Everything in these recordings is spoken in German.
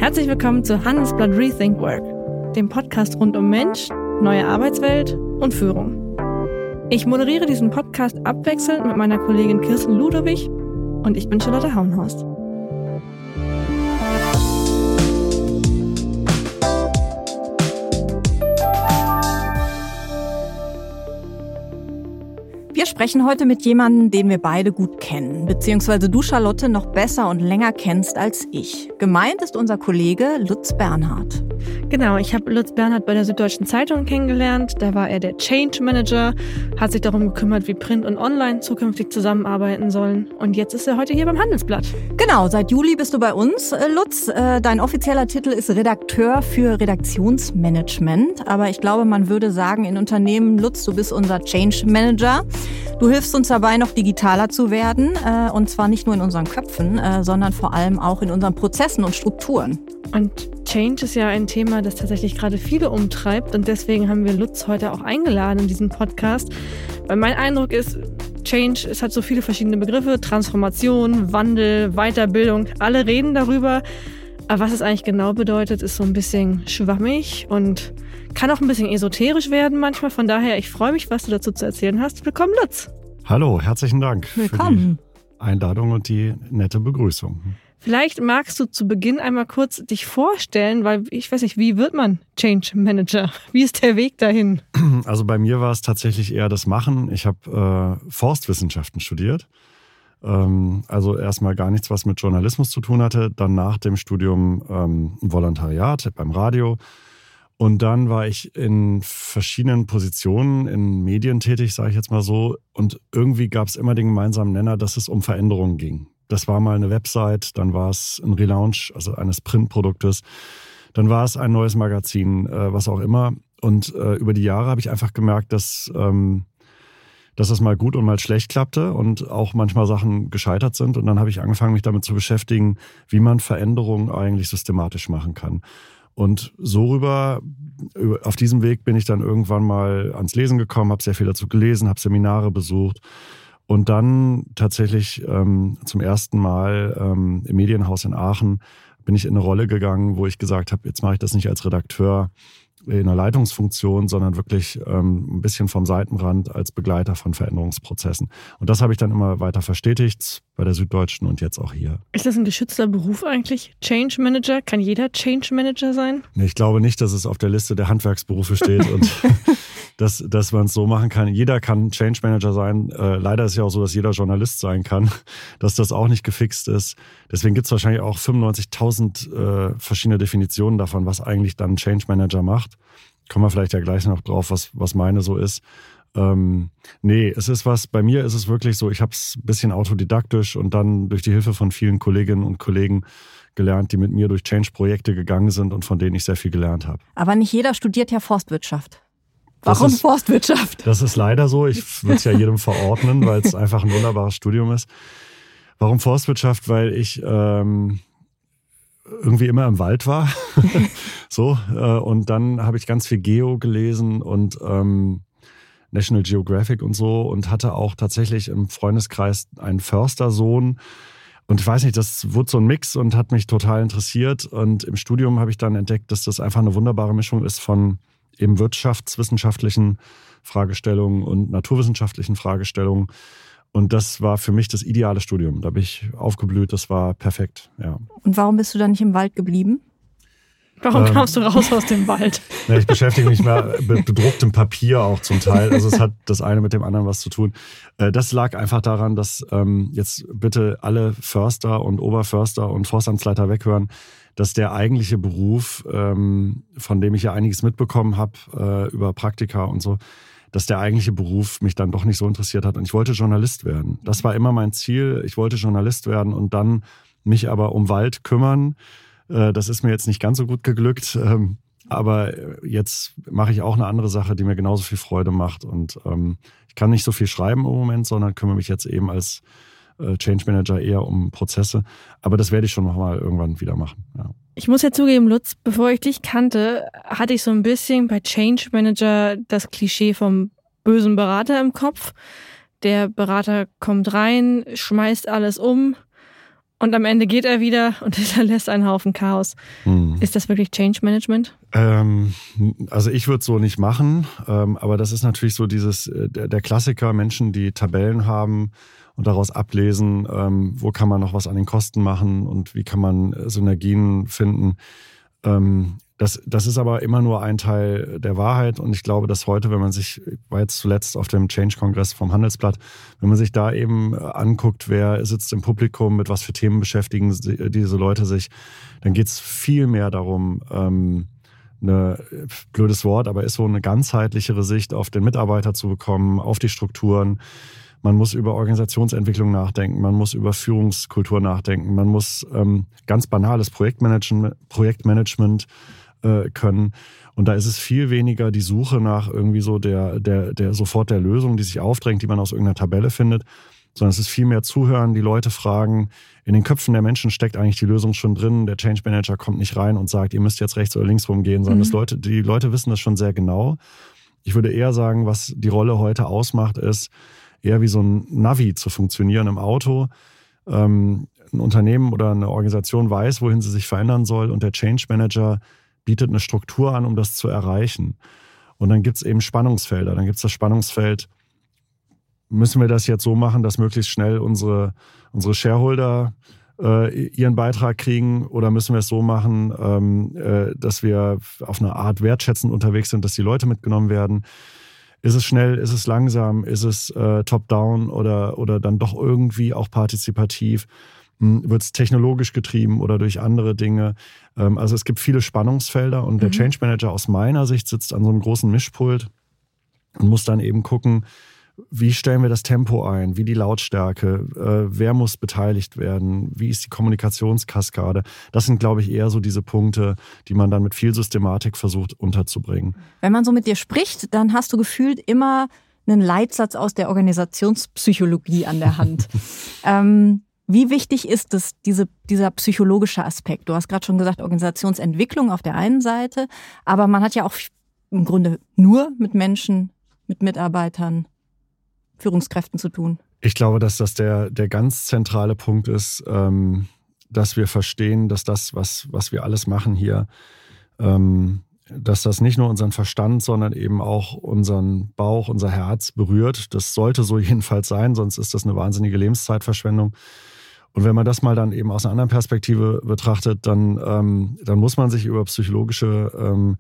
Herzlich willkommen zu Handelsblatt Rethink Work, dem Podcast rund um Mensch, neue Arbeitswelt und Führung. Ich moderiere diesen Podcast abwechselnd mit meiner Kollegin Kirsten Ludowig und ich bin Charlotte Hauenhorst. Wir sprechen heute mit jemandem, den wir beide gut kennen, beziehungsweise du, Charlotte, noch besser und länger kennst als ich. Gemeint ist unser Kollege Lutz Bernhard. Genau, ich habe Lutz Bernhard bei der Süddeutschen Zeitung kennengelernt. Da war er der Change Manager, hat sich darum gekümmert, wie Print und Online zukünftig zusammenarbeiten sollen. Und jetzt ist er heute hier beim Handelsblatt. Genau, seit Juli bist du bei uns, Lutz. Dein offizieller Titel ist Redakteur für Redaktionsmanagement. Aber ich glaube, man würde sagen in Unternehmen, Lutz, du bist unser Change Manager. Du hilfst uns dabei, noch digitaler zu werden. Und zwar nicht nur in unseren Köpfen, sondern vor allem auch in unseren Prozessen und Strukturen. Und Change ist ja ein Thema, das tatsächlich gerade viele umtreibt. Und deswegen haben wir Lutz heute auch eingeladen in diesen Podcast. Weil mein Eindruck ist, Change, es hat so viele verschiedene Begriffe. Transformation, Wandel, Weiterbildung. Alle reden darüber. Aber was es eigentlich genau bedeutet, ist so ein bisschen schwammig und kann auch ein bisschen esoterisch werden manchmal. Von daher, ich freue mich, was du dazu zu erzählen hast. Willkommen, Lutz. Hallo, herzlichen Dank Willkommen. Für die Einladung und die nette Begrüßung. Vielleicht magst du zu Beginn einmal kurz dich vorstellen, weil ich weiß nicht, wie wird man Change Manager? Wie ist der Weg dahin? Also bei mir war es tatsächlich eher das Machen. Ich habe Forstwissenschaften studiert. Also erstmal gar nichts, was mit Journalismus zu tun hatte. Dann nach dem Studium ein Volontariat beim Radio. Und dann war ich in verschiedenen Positionen in Medien tätig, sage ich jetzt mal so. Und irgendwie gab es immer den gemeinsamen Nenner, dass es um Veränderungen ging. Das war mal eine Website, dann war es ein Relaunch, also eines Printproduktes. Dann war es ein neues Magazin, was auch immer. Und über die Jahre habe ich einfach gemerkt, dass es mal gut und mal schlecht klappte und auch manchmal Sachen gescheitert sind. Und dann habe ich angefangen, mich damit zu beschäftigen, wie man Veränderungen eigentlich systematisch machen kann. Und so auf diesem Weg bin ich dann irgendwann mal ans Lesen gekommen, habe sehr viel dazu gelesen, habe Seminare besucht. Und dann tatsächlich zum ersten Mal im Medienhaus in Aachen bin ich in eine Rolle gegangen, wo ich gesagt habe, jetzt mache ich das nicht als Redakteur in einer Leitungsfunktion, sondern wirklich ein bisschen vom Seitenrand als Begleiter von Veränderungsprozessen. Und das habe ich dann immer weiter verstetigt bei der Süddeutschen und jetzt auch hier. Ist das ein geschützter Beruf eigentlich? Change Manager? Kann jeder Change Manager sein? Ich glaube nicht, dass es auf der Liste der Handwerksberufe steht und dass man es so machen kann. Jeder kann Change Manager sein. Leider ist es ja auch so, dass jeder Journalist sein kann, dass das auch nicht gefixt ist. Deswegen gibt es wahrscheinlich auch 95.000 verschiedene Definitionen davon, was eigentlich dann ein Change Manager macht. Kommen wir vielleicht ja gleich noch drauf, was meine so ist. Nee, es ist was, bei mir ist es wirklich so, ich habe es ein bisschen autodidaktisch und dann durch die Hilfe von vielen Kolleginnen und Kollegen gelernt, die mit mir durch Change-Projekte gegangen sind und von denen ich sehr viel gelernt habe. Aber nicht jeder studiert ja Forstwirtschaft. Warum Forstwirtschaft? Das ist leider so. Ich würde es ja jedem verordnen, weil es einfach ein wunderbares Studium ist. Warum Forstwirtschaft? Weil ich irgendwie immer im Wald war. So, und dann habe ich ganz viel Geo gelesen und National Geographic und so und hatte auch tatsächlich im Freundeskreis einen Förstersohn. Und ich weiß nicht, das wurde so ein Mix und hat mich total interessiert. Und im Studium habe ich dann entdeckt, dass das einfach eine wunderbare Mischung ist von eben wirtschaftswissenschaftlichen Fragestellungen und naturwissenschaftlichen Fragestellungen. Und das war für mich das ideale Studium. Da bin ich aufgeblüht, das war perfekt. Ja. Und warum bist du dann nicht im Wald geblieben? Warum kamst du raus aus dem Wald? Ich beschäftige mich mehr mit bedrucktem Papier auch zum Teil. Also es hat das eine mit dem anderen was zu tun. Das lag einfach daran, dass jetzt bitte alle Förster und Oberförster und Forstamtsleiter weghören, dass der eigentliche Beruf, von dem ich ja einiges mitbekommen habe über Praktika und so, dass der eigentliche Beruf mich dann doch nicht so interessiert hat. Und ich wollte Journalist werden. Das war immer mein Ziel. Ich wollte Journalist werden und dann mich aber um Wald kümmern. Das ist mir jetzt nicht ganz so gut geglückt, aber jetzt mache ich auch eine andere Sache, die mir genauso viel Freude macht. Und ich kann nicht so viel schreiben im Moment, sondern kümmere mich jetzt eben als Change Manager eher um Prozesse. Aber das werde ich schon nochmal irgendwann wieder machen. Ja. Ich muss ja zugeben, Lutz, bevor ich dich kannte, hatte ich so ein bisschen bei Change Manager das Klischee vom bösen Berater im Kopf. Der Berater kommt rein, schmeißt alles um Und am Ende geht er wieder und hinterlässt einen Haufen Chaos. Ist das wirklich Change Management? Also ich würde es so nicht machen, aber das ist natürlich so der Klassiker, Menschen, die Tabellen haben und daraus ablesen, wo kann man noch was an den Kosten machen und wie kann man Synergien finden. Das ist aber immer nur ein Teil der Wahrheit und ich glaube, dass heute, wenn man sich, war jetzt zuletzt auf dem Change-Kongress vom Handelsblatt, wenn man sich da eben anguckt, wer sitzt im Publikum, mit was für Themen beschäftigen diese Leute sich, dann geht es viel mehr darum, blödes Wort, aber ist so eine ganzheitlichere Sicht auf den Mitarbeiter zu bekommen, auf die Strukturen. Man muss über Organisationsentwicklung nachdenken, man muss über Führungskultur nachdenken, man muss ganz banales Projektmanagement können. Und da ist es viel weniger die Suche nach irgendwie so der sofort der Lösung, die sich aufdrängt, die man aus irgendeiner Tabelle findet, sondern es ist viel mehr Zuhören, die Leute fragen. In den Köpfen der Menschen steckt eigentlich die Lösung schon drin. Der Change Manager kommt nicht rein und sagt, ihr müsst jetzt rechts oder links rumgehen, sondern die Leute wissen das schon sehr genau. Ich würde eher sagen, was die Rolle heute ausmacht, ist eher wie so ein Navi zu funktionieren im Auto. Ein Unternehmen oder eine Organisation weiß, wohin sie sich verändern soll und der Change Manager bietet eine Struktur an, um das zu erreichen. Und dann gibt es eben Spannungsfelder. Dann gibt es das Spannungsfeld, müssen wir das jetzt so machen, dass möglichst schnell unsere Shareholder ihren Beitrag kriegen oder müssen wir es so machen, dass wir auf eine Art wertschätzend unterwegs sind, dass die Leute mitgenommen werden. Ist es schnell, ist es langsam, ist es top-down oder dann doch irgendwie auch partizipativ? Wird es technologisch getrieben oder durch andere Dinge? Also es gibt viele Spannungsfelder und der Change Manager aus meiner Sicht sitzt an so einem großen Mischpult und muss dann eben gucken, wie stellen wir das Tempo ein, wie die Lautstärke, wer muss beteiligt werden, wie ist die Kommunikationskaskade. Das sind, glaube ich, eher so diese Punkte, die man dann mit viel Systematik versucht unterzubringen. Wenn man so mit dir spricht, dann hast du gefühlt immer einen Leitsatz aus der Organisationspsychologie an der Hand. Wie wichtig ist es, dieser psychologische Aspekt? Du hast gerade schon gesagt, Organisationsentwicklung auf der einen Seite, aber man hat ja auch im Grunde nur mit Menschen, mit Mitarbeitern, Führungskräften zu tun. Ich glaube, dass das der ganz zentrale Punkt ist, dass wir verstehen, dass das, was wir alles machen hier, dass das nicht nur unseren Verstand, sondern eben auch unseren Bauch, unser Herz berührt. Das sollte so jedenfalls sein, sonst ist das eine wahnsinnige Lebenszeitverschwendung. Und wenn man das mal dann eben aus einer anderen Perspektive betrachtet, dann muss man sich über psychologische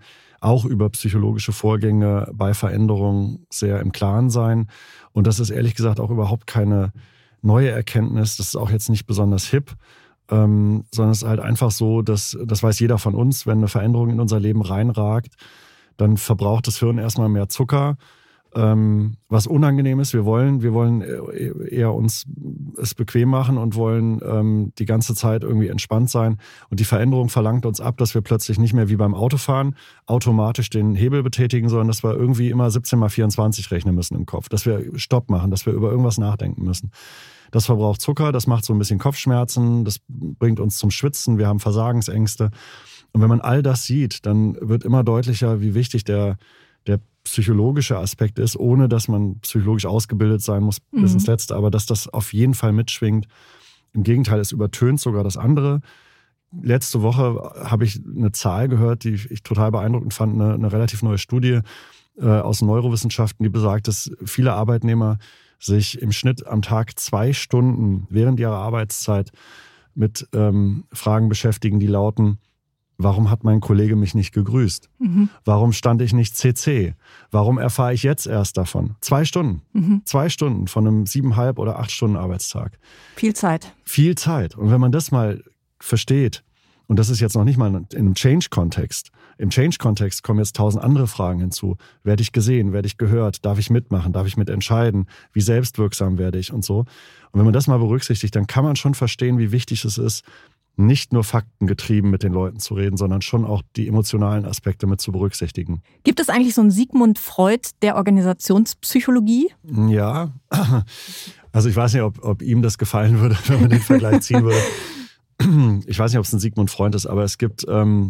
Vorgänge bei Veränderungen sehr im Klaren sein. Und das ist ehrlich gesagt auch überhaupt keine neue Erkenntnis. Das ist auch jetzt nicht besonders hip, sondern es ist halt einfach so, dass das weiß jeder von uns, wenn eine Veränderung in unser Leben reinragt, dann verbraucht das Hirn erstmal mehr Zucker. Was unangenehm ist, wir wollen eher uns es bequem machen und wollen die ganze Zeit irgendwie entspannt sein. Und die Veränderung verlangt uns ab, dass wir plötzlich nicht mehr wie beim Autofahren automatisch den Hebel betätigen, sondern dass wir irgendwie immer 17x24 rechnen müssen im Kopf, dass wir Stopp machen, dass wir über irgendwas nachdenken müssen. Das verbraucht Zucker, das macht so ein bisschen Kopfschmerzen, das bringt uns zum Schwitzen, wir haben Versagensängste. Und wenn man all das sieht, dann wird immer deutlicher, wie wichtig der psychologische Aspekt ist, ohne dass man psychologisch ausgebildet sein muss bis ins Letzte, aber dass das auf jeden Fall mitschwingt. Im Gegenteil, es übertönt sogar das andere. Letzte Woche habe ich eine Zahl gehört, die ich total beeindruckend fand, eine relativ neue Studie aus Neurowissenschaften, die besagt, dass viele Arbeitnehmer sich im Schnitt am Tag 2 Stunden während ihrer Arbeitszeit mit Fragen beschäftigen, die lauten: Warum hat mein Kollege mich nicht gegrüßt? Warum stand ich nicht CC? Warum erfahre ich jetzt erst davon? 2 Stunden. 2 Stunden von einem 7,5 oder 8 Stunden Arbeitstag. Viel Zeit. Viel Zeit. Und wenn man das mal versteht, und das ist jetzt noch nicht mal in einem Change-Kontext. Im Change-Kontext kommen jetzt 1000 andere Fragen hinzu. Werde ich gesehen? Werde ich gehört? Darf ich mitmachen? Darf ich mitentscheiden? Wie selbstwirksam werde ich und so? Und wenn man das mal berücksichtigt, dann kann man schon verstehen, wie wichtig es ist, nicht nur faktengetrieben mit den Leuten zu reden, sondern schon auch die emotionalen Aspekte mit zu berücksichtigen. Gibt es eigentlich so einen Sigmund Freud der Organisationspsychologie? Ja, also ich weiß nicht, ob ihm das gefallen würde, wenn man den Vergleich ziehen würde. Ich weiß nicht, ob es ein Sigmund Freud ist, aber es gibt so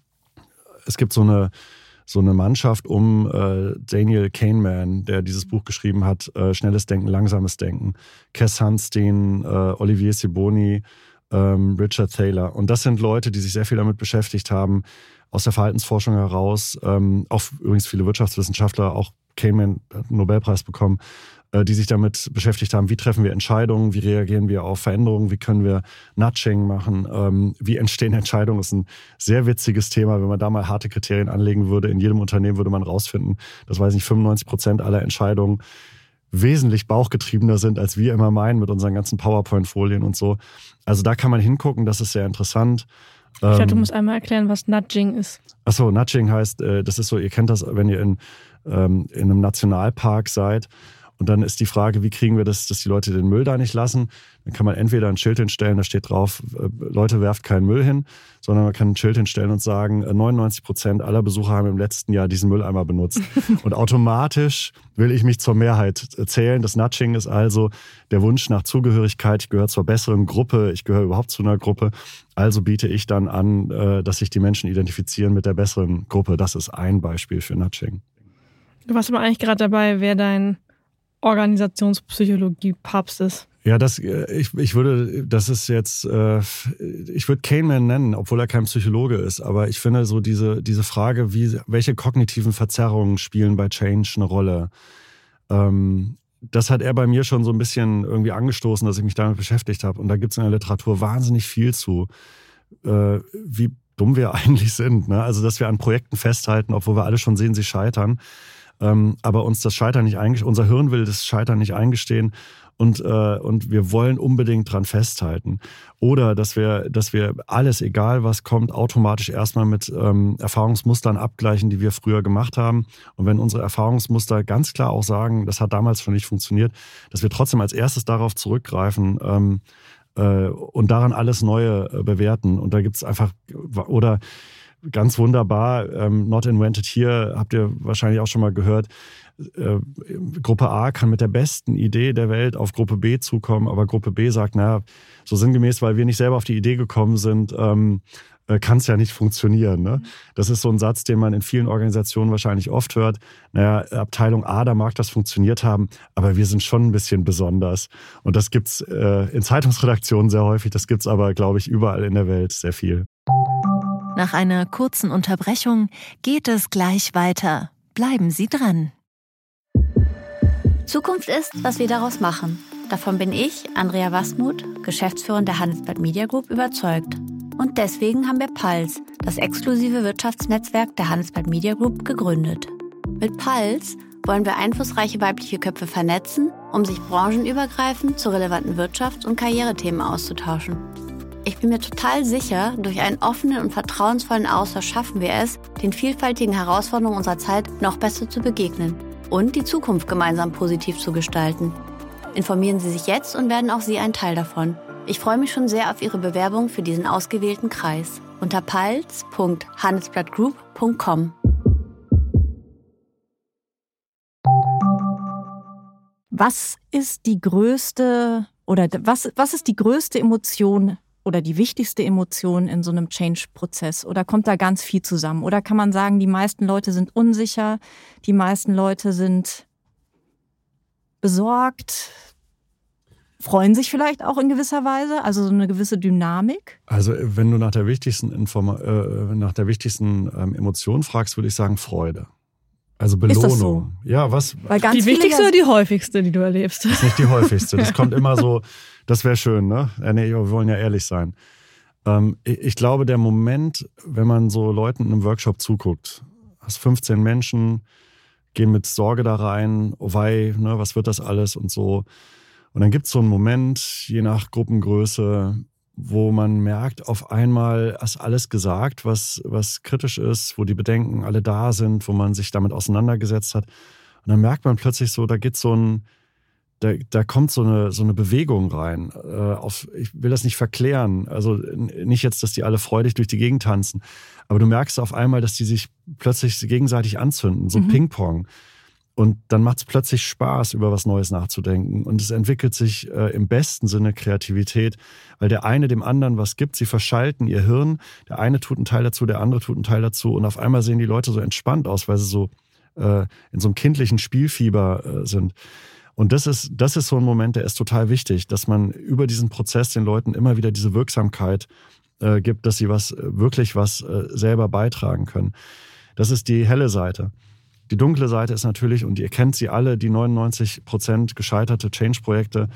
eine Mannschaft um Daniel Kahneman, der dieses Buch geschrieben hat, Schnelles Denken, Langsames Denken. Cass Sunstein, Olivier Sibony, Richard Thaler. Und das sind Leute, die sich sehr viel damit beschäftigt haben, aus der Verhaltensforschung heraus, auch übrigens viele Wirtschaftswissenschaftler, auch Kahneman hat einen Nobelpreis bekommen, die sich damit beschäftigt haben, wie treffen wir Entscheidungen, wie reagieren wir auf Veränderungen, wie können wir Nudging machen, wie entstehen Entscheidungen. Das ist ein sehr witziges Thema, wenn man da mal harte Kriterien anlegen würde. In jedem Unternehmen würde man rausfinden, dass, 95% aller Entscheidungen wesentlich bauchgetriebener sind, als wir immer meinen mit unseren ganzen PowerPoint-Folien und so. Also da kann man hingucken, das ist sehr interessant. Ich glaube, du musst einmal erklären, was Nudging ist. Achso, Nudging heißt, das ist so, ihr kennt das, wenn ihr in einem Nationalpark seid. Und dann ist die Frage, wie kriegen wir das, dass die Leute den Müll da nicht lassen? Dann kann man entweder ein Schild hinstellen, da steht drauf, Leute, werft keinen Müll hin, sondern man kann ein Schild hinstellen und sagen, 99% aller Besucher haben im letzten Jahr diesen Mülleimer benutzt. Und automatisch will ich mich zur Mehrheit zählen. Das Nudging ist also der Wunsch nach Zugehörigkeit. Ich gehöre zur besseren Gruppe, ich gehöre überhaupt zu einer Gruppe. Also biete ich dann an, dass sich die Menschen identifizieren mit der besseren Gruppe. Das ist ein Beispiel für Nudging. Du warst aber eigentlich gerade dabei, wer dein Organisationspsychologie-Papst ist. Ja, ich würde Kahneman nennen, obwohl er kein Psychologe ist. Aber ich finde so diese Frage, welche kognitiven Verzerrungen spielen bei Change eine Rolle? Das hat er bei mir schon so ein bisschen irgendwie angestoßen, dass ich mich damit beschäftigt habe. Und da gibt es in der Literatur wahnsinnig viel zu, wie dumm wir eigentlich sind. Ne? Also, dass wir an Projekten festhalten, obwohl wir alle schon sehen, sie scheitern. Aber uns das Scheitern nicht eingestehen, unser Hirn will das Scheitern nicht eingestehen und wir wollen unbedingt dran festhalten. Oder dass wir alles, egal was kommt, automatisch erstmal mit Erfahrungsmustern abgleichen, die wir früher gemacht haben. Und wenn unsere Erfahrungsmuster ganz klar auch sagen, das hat damals schon nicht funktioniert, dass wir trotzdem als erstes darauf zurückgreifen und daran alles Neue bewerten. Und da gibt es einfach, oder ganz wunderbar, Not Invented Here, habt ihr wahrscheinlich auch schon mal gehört. Gruppe A kann mit der besten Idee der Welt auf Gruppe B zukommen, aber Gruppe B sagt, naja, so sinngemäß, weil wir nicht selber auf die Idee gekommen sind, kann es ja nicht funktionieren. Ne? Das ist so ein Satz, den man in vielen Organisationen wahrscheinlich oft hört. Naja, Abteilung A, da mag das funktioniert haben, aber wir sind schon ein bisschen besonders. Und das gibt's in Zeitungsredaktionen sehr häufig, das gibt's aber, glaube ich, überall in der Welt sehr viel. Nach einer kurzen Unterbrechung geht es gleich weiter. Bleiben Sie dran. Zukunft ist, was wir daraus machen. Davon bin ich, Andrea Wastmuth, Geschäftsführerin der Handelsblatt Media Group, überzeugt. Und deswegen haben wir Puls, das exklusive Wirtschaftsnetzwerk der Handelsblatt Media Group, gegründet. Mit Puls wollen wir einflussreiche weibliche Köpfe vernetzen, um sich branchenübergreifend zu relevanten Wirtschafts- und Karrierethemen auszutauschen. Ich bin mir total sicher, durch einen offenen und vertrauensvollen Austausch schaffen wir es, den vielfältigen Herausforderungen unserer Zeit noch besser zu begegnen und die Zukunft gemeinsam positiv zu gestalten. Informieren Sie sich jetzt und werden auch Sie ein Teil davon. Ich freue mich schon sehr auf Ihre Bewerbung für diesen ausgewählten Kreis unter puls.handelsblattgroup.com. Was ist die größte Emotion oder die wichtigste Emotion in so einem Change-Prozess? Oder kommt da ganz viel zusammen? Oder kann man sagen, die meisten Leute sind unsicher, die meisten Leute sind besorgt, freuen sich vielleicht auch in gewisser Weise, also so eine gewisse Dynamik? Also wenn du nach der wichtigsten Emotion fragst, würde ich sagen Freude. Also Belohnung. Ist das so? Ja, was? Weil ganz die wichtigste oder die häufigste, die du erlebst? Das ist nicht die häufigste. Das kommt immer so, das wäre schön, ne? Nee, wir wollen ja ehrlich sein. Ich glaube, der Moment, wenn man so Leuten in einem Workshop zuguckt, hast 15 Menschen, gehen mit Sorge da rein, oh wei, ne, was wird das alles und so. Und dann gibt es so einen Moment, je nach Gruppengröße, wo man merkt, auf einmal ist alles gesagt, was kritisch ist, wo die Bedenken alle da sind, wo man sich damit auseinandergesetzt hat. Und dann merkt man plötzlich so, da kommt so eine Bewegung rein. Ich will das nicht verklären, also nicht jetzt, dass die alle freudig durch die Gegend tanzen, aber du merkst auf einmal, dass die sich plötzlich gegenseitig anzünden, so Ping-Pong. Und dann macht es plötzlich Spaß, über was Neues nachzudenken. Und es entwickelt sich im besten Sinne Kreativität, weil der eine dem anderen was gibt. Sie verschalten ihr Hirn. Der eine tut einen Teil dazu, der andere tut einen Teil dazu. Und auf einmal sehen die Leute so entspannt aus, weil sie so in so einem kindlichen Spielfieber sind. Und das ist so ein Moment, der ist total wichtig, dass man über diesen Prozess den Leuten immer wieder diese Wirksamkeit gibt, dass sie wirklich was selber beitragen können. Das ist die helle Seite. Die dunkle Seite ist natürlich, und ihr kennt sie alle, die 99% gescheiterte Change-Projekte,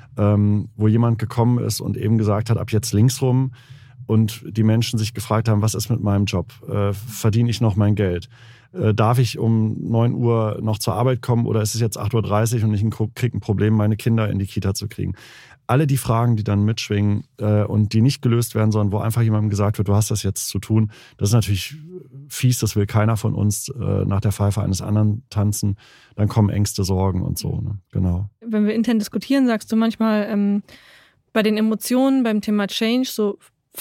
wo jemand gekommen ist und eben gesagt hat, ab jetzt links rum, und die Menschen sich gefragt haben, was ist mit meinem Job? Verdiene ich noch mein Geld? Darf ich um 9 Uhr noch zur Arbeit kommen oder ist es jetzt 8.30 Uhr und ich kriege ein Problem, meine Kinder in die Kita zu kriegen? Alle die Fragen, die dann mitschwingen und die nicht gelöst werden, sondern wo einfach jemandem gesagt wird, du hast das jetzt zu tun, das ist natürlich fies, das will keiner von uns nach der Pfeife eines anderen tanzen. Dann kommen Ängste, Sorgen und so. Ne? Genau. Wenn wir intern diskutieren, sagst du manchmal, bei den Emotionen, beim Thema Change, so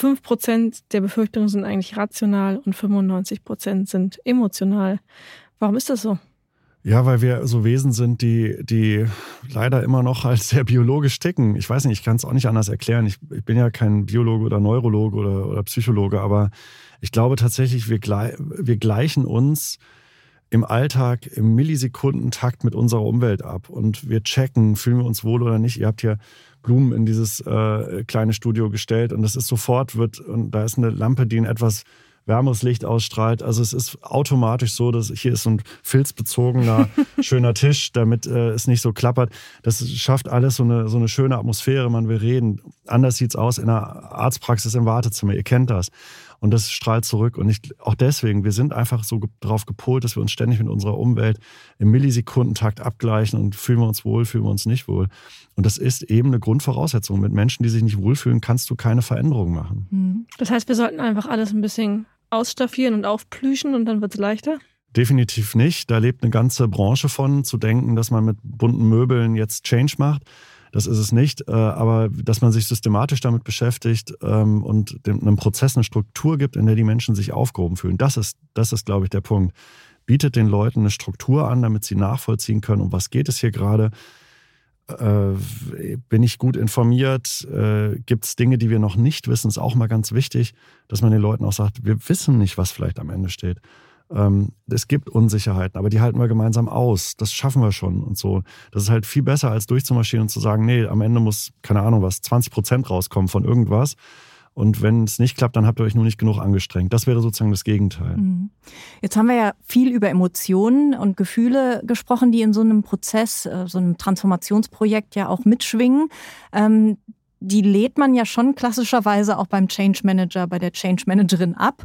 5% der Befürchtungen sind eigentlich rational und 95% sind emotional. Warum ist das so? Ja, weil wir so Wesen sind, die leider immer noch halt sehr biologisch ticken. Ich weiß nicht, ich kann es auch nicht anders erklären. Ich bin ja kein Biologe oder Neurologe oder Psychologe, aber ich glaube tatsächlich, wir gleichen uns im Alltag im Millisekundentakt mit unserer Umwelt ab. Und wir checken, fühlen wir uns wohl oder nicht. Ihr habt hier Blumen in dieses kleine Studio gestellt und das ist sofort und da ist eine Lampe, die ein etwas wärmeres Licht ausstrahlt. Also es ist automatisch so, dass hier ist so ein filzbezogener, schöner Tisch, damit es nicht so klappert. Das schafft alles so eine schöne Atmosphäre, man will reden. Anders sieht's aus in einer Arztpraxis im Wartezimmer, ihr kennt das. Und das strahlt zurück. Und auch deswegen, wir sind einfach so darauf gepolt, dass wir uns ständig mit unserer Umwelt im Millisekundentakt abgleichen und fühlen wir uns wohl, fühlen wir uns nicht wohl. Und das ist eben eine Grundvoraussetzung. Mit Menschen, die sich nicht wohlfühlen, kannst du keine Veränderung machen. Das heißt, wir sollten einfach alles ein bisschen ausstaffieren und aufplüschen und dann wird es leichter? Definitiv nicht. Da lebt eine ganze Branche von, zu denken, dass man mit bunten Möbeln jetzt Change macht. Das ist es nicht, aber dass man sich systematisch damit beschäftigt und einem Prozess eine Struktur gibt, in der die Menschen sich aufgehoben fühlen. Das ist, glaube ich, der Punkt. Bietet den Leuten eine Struktur an, damit sie nachvollziehen können, um was geht es hier gerade. Bin ich gut informiert? Gibt es Dinge, die wir noch nicht wissen? Ist auch mal ganz wichtig, dass man den Leuten auch sagt, wir wissen nicht, was vielleicht am Ende steht. Es gibt Unsicherheiten, aber die halten wir gemeinsam aus. Das schaffen wir schon und so. Das ist halt viel besser, als durchzumarschieren und zu sagen, nee, am Ende muss, keine Ahnung was, 20% rauskommen von irgendwas. Und wenn es nicht klappt, dann habt ihr euch nur nicht genug angestrengt. Das wäre sozusagen das Gegenteil. Jetzt haben wir ja viel über Emotionen und Gefühle gesprochen, die in so einem Prozess, so einem Transformationsprojekt ja auch mitschwingen. Die lädt man ja schon klassischerweise auch beim Change Manager, bei der Change Managerin ab.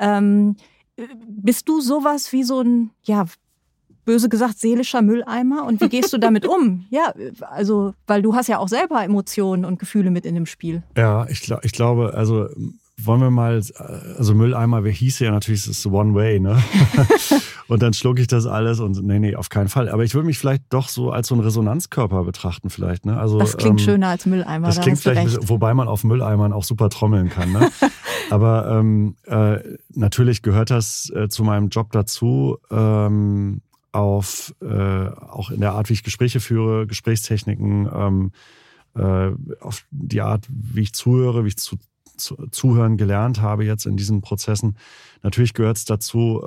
Bist du sowas wie so ein, ja, böse gesagt, seelischer Mülleimer? Und wie gehst du damit um? Ja, also, weil du hast ja auch selber Emotionen und Gefühle mit in dem Spiel. Ja, ich glaube, also wollen wir mal, also Mülleimer, wer hieß ja natürlich, es ist One Way, ne? Und dann schlucke ich das alles und nee, auf keinen Fall. Aber ich würde mich vielleicht doch so als so einen Resonanzkörper betrachten vielleicht, ne? Also, das klingt schöner als Mülleimer. Das klingt vielleicht, wobei man auf Mülleimern auch super trommeln kann, ne? Aber natürlich gehört das zu meinem Job dazu, auch in der Art, wie ich Gespräche führe, Gesprächstechniken, auf die Art, wie ich zuhöre, wie ich zuhören gelernt habe jetzt in diesen Prozessen. Natürlich gehört es dazu,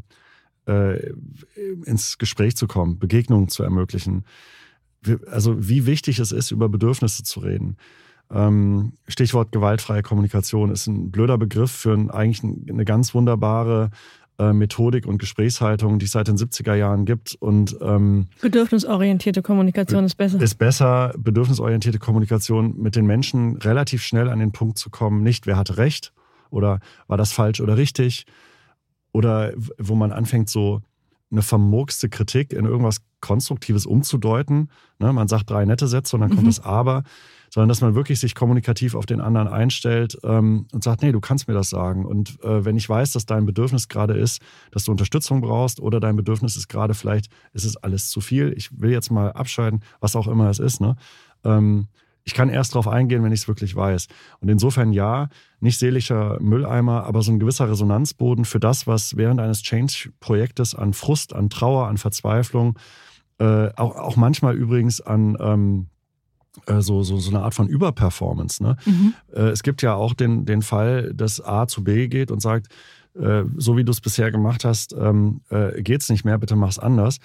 ins Gespräch zu kommen, Begegnungen zu ermöglichen. Also wie wichtig es ist, über Bedürfnisse zu reden. Stichwort gewaltfreie Kommunikation ist ein blöder Begriff für eigentlich eine ganz wunderbare Methodik und Gesprächshaltung, die es seit den 70er Jahren gibt. Und bedürfnisorientierte Kommunikation ist besser. Ist besser, bedürfnisorientierte Kommunikation, mit den Menschen relativ schnell an den Punkt zu kommen, nicht wer hatte recht oder war das falsch oder richtig, oder wo man anfängt, so eine vermurkste Kritik in irgendwas Konstruktives umzudeuten. Ne, man sagt 3 nette Sätze und dann kommt das Aber, sondern dass man wirklich sich kommunikativ auf den anderen einstellt und sagt, nee, du kannst mir das sagen. Und wenn ich weiß, dass dein Bedürfnis gerade ist, dass du Unterstützung brauchst oder dein Bedürfnis ist gerade vielleicht, ist es alles zu viel, ich will jetzt mal abscheiden, was auch immer es ist. Ne? Ich kann erst darauf eingehen, wenn ich es wirklich weiß. Und insofern ja, nicht seelischer Mülleimer, aber so ein gewisser Resonanzboden für das, was während eines Change-Projektes an Frust, an Trauer, an Verzweiflung, auch manchmal übrigens an so eine Art von Überperformance. Ne? Es gibt ja auch den Fall, dass A zu B geht und sagt, so wie du es bisher gemacht hast, geht's nicht mehr, bitte mach's anders.